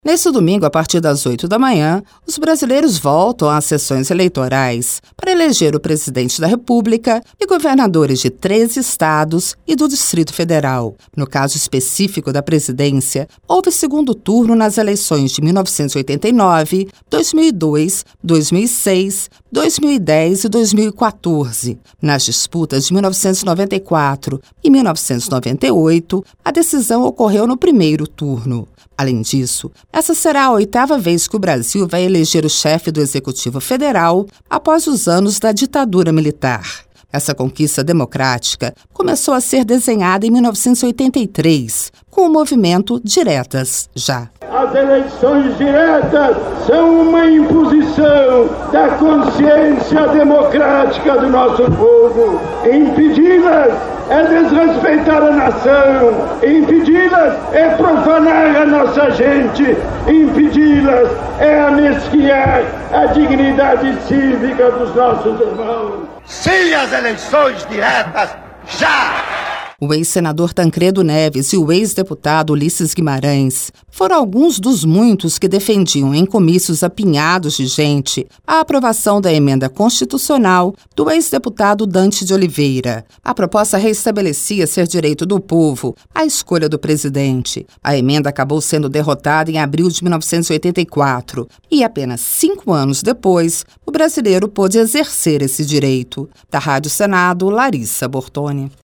Neste domingo, a partir das 8 da manhã, os brasileiros voltam às sessões eleitorais para eleger o presidente da República e governadores de 13 estados e do Distrito Federal. No caso específico da presidência, houve segundo turno nas eleições de 1989, 2002, 2006, 2010 e 2014. Nas disputas de 1994 e 1998, a decisão ocorreu no primeiro turno. Além disso, essa será a 8ª vez que o Brasil vai eleger o chefe do Executivo Federal após os anos da ditadura militar. Essa conquista democrática começou a ser desenhada em 1983, com o movimento Diretas Já. As eleições diretas são uma imposição da consciência democrática do nosso povo. Impedi-las é desrespeitar a nação, impedi-las é profanar a nossa gente, impedi-las é amesquinhar a dignidade cívica dos nossos irmãos. Sim às eleições diretas, já! O ex-senador Tancredo Neves e o ex-deputado Ulisses Guimarães foram alguns dos muitos que defendiam em comícios apinhados de gente a aprovação da emenda constitucional do ex-deputado Dante de Oliveira. A proposta reestabelecia ser direito do povo a escolha do presidente. A emenda acabou sendo derrotada em abril de 1984 e apenas 5 anos depois, o brasileiro pôde exercer esse direito. Da Rádio Senado, Larissa Bortoni.